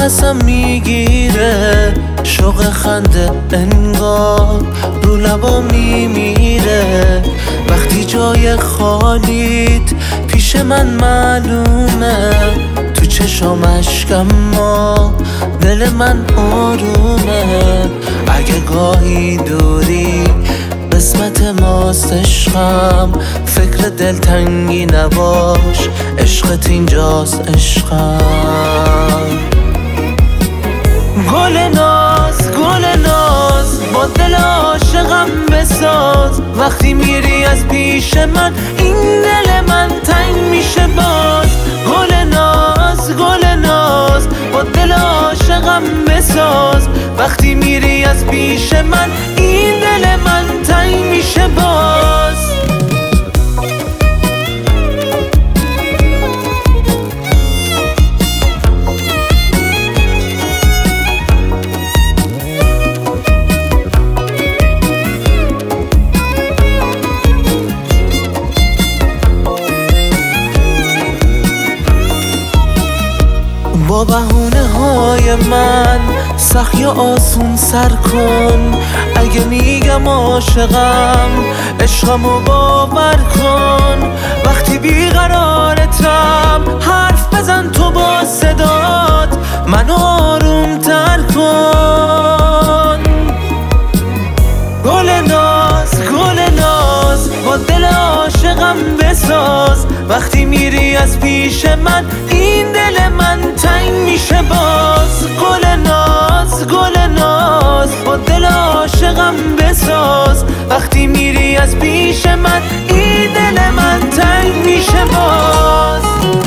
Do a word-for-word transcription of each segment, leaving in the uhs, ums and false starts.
نفسم میگیره، شوق خنده انگار رو لبا میمیره. وقتی جای خالیت پیش من معلومه، تو چشام اشک اما دل من آرومه. اگه گاهی دوری قسمت ماست عشقم، فکر دلتنگی نباش، عشقت اینجاست عشقم. گل ناز گل ناز با دل عاشقم بساز، وقتی میری از پیش من این دل من تنگ میشه باز. گل ناز گل ناز با دل عاشقم بساز، وقتی میری از پیش من این دل من تنگ میشه باز. با بهونه های من سخت یا آسون سر کن، اگه میگم عاشقم عشقمو باور کن. وقتی بیقرارتم حرف بزن تو با صدات، منو آروم تر کن. گل ناز گل ناز با دل عاشقم بساز، وقتی میری از پیش من این دل من تنگ میشه باز. گل ناز گل ناز با دل عاشقم بساز، وقتی میری از پیش من این دل من تنگ میشه باز.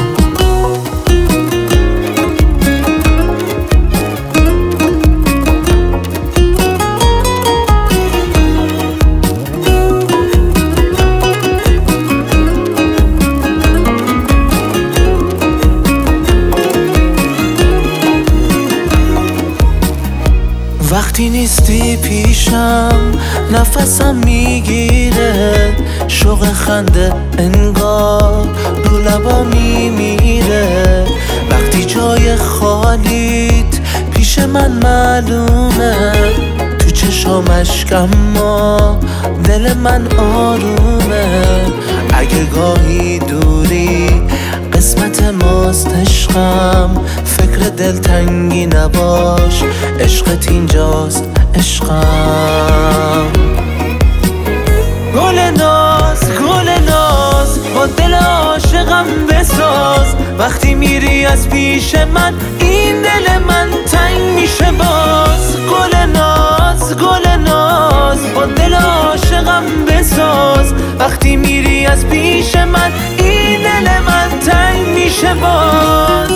وقتی نیستی پیشم نفسم میگیره، شوق خنده انگار رو لبا میمیره. وقتی جای خالیت پیش من معلومه، تو چشام اشک اما دل من آرومه. اگه گاهی دوری قسمت ماست عشقم، فکر دلتنگی نباش، عشقت اینجاست عشقم. گل ناز گل ناز با دل عاشقم بساز، وقتی میری از پیش من این دل من تنگ میشه باز. گل ناز گل ناز با دل عاشقم بساز، وقتی میری از پیش من این دل من تنگ میشه باز.